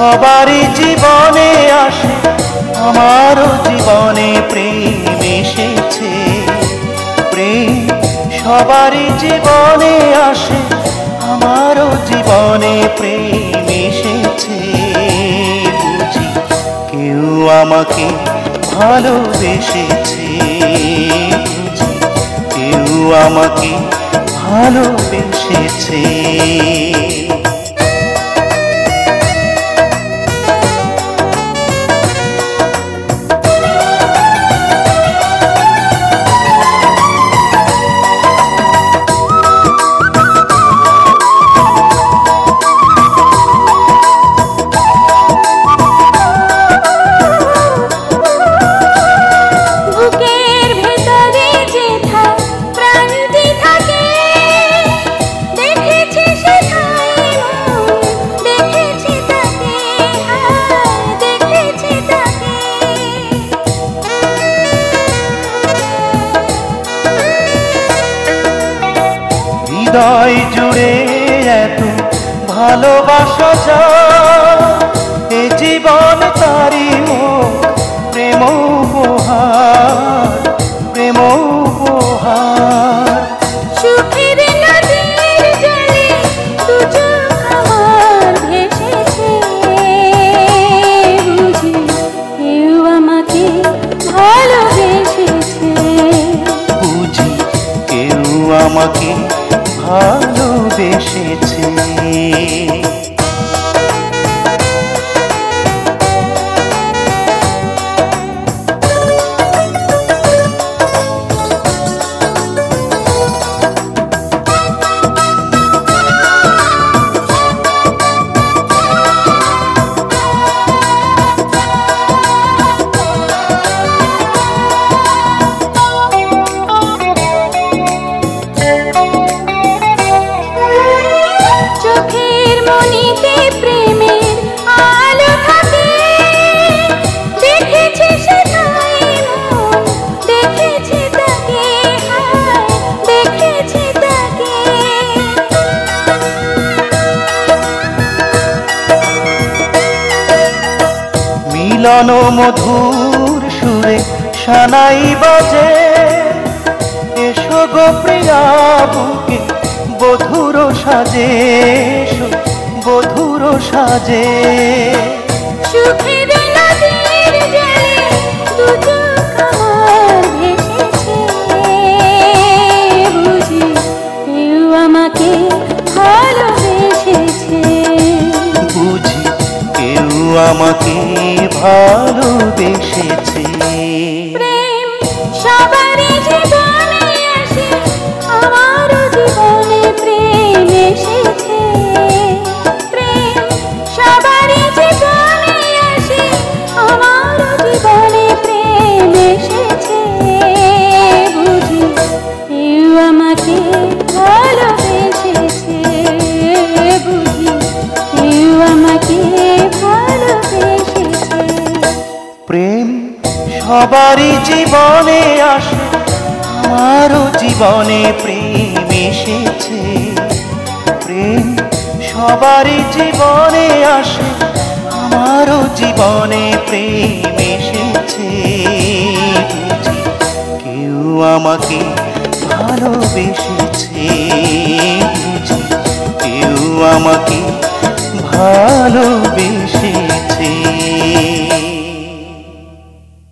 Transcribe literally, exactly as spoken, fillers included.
সবারই জীবনে আসে, আমারও জীবনে প্রেম এসেছে। প্রেম সবারই জীবনে আসে, আমারও জীবনে প্রেম এসেছে। বুঝি কেউ আমাকে ভালোবেসেছে, বুঝি কেউ আমাকে ভালোবেসেছে। হৃদয় জুড়ে এত ভালোবাসা যা, এ জীবন তারি মোর প্রেম উপহার, প্রেম উপহার। সুখের নদীর জলে দু চোখ আমার ভেসেছে, বুঝি কেউ আমাকে ভালোবেসেছে। বুঝি কেউ আমাকে ভালোবেসেছে। মিলন মধুর সুরে সানাই বাজে, এসো গো প্রিয়া বুকে বধুর সাজে, এসো বধুর সাজে। সুখের নদীর জলে দু চোখ আমার ভেসেছে, বুঝি কেউ আমাকে ভালোবেসেছে। বুঝি কেউ আমাকে ভালোবেসেছে। প্রেম সবারই জীবনে আসে, আমারও জীবনে প্রেম এসেছে। প্রেম সবারই জীবনে আসে, আমারও জীবনে প্রেম এসেছে। বুঝি কেউ আমাকে ভালোবেসেছে, বুঝি কেউ আমাকে ভালোবেসেছে। প্রেম সবারই জীবনে আসে, আমারও জীবনে প্রেম এসেছে। প্রেম সবারই জীবনে আসে, আমারও জীবনে প্রেম এসেছে। বুঝি কেউ আমাকে ভালোবেসেছে, বুঝি কেউ আমাকে ভালো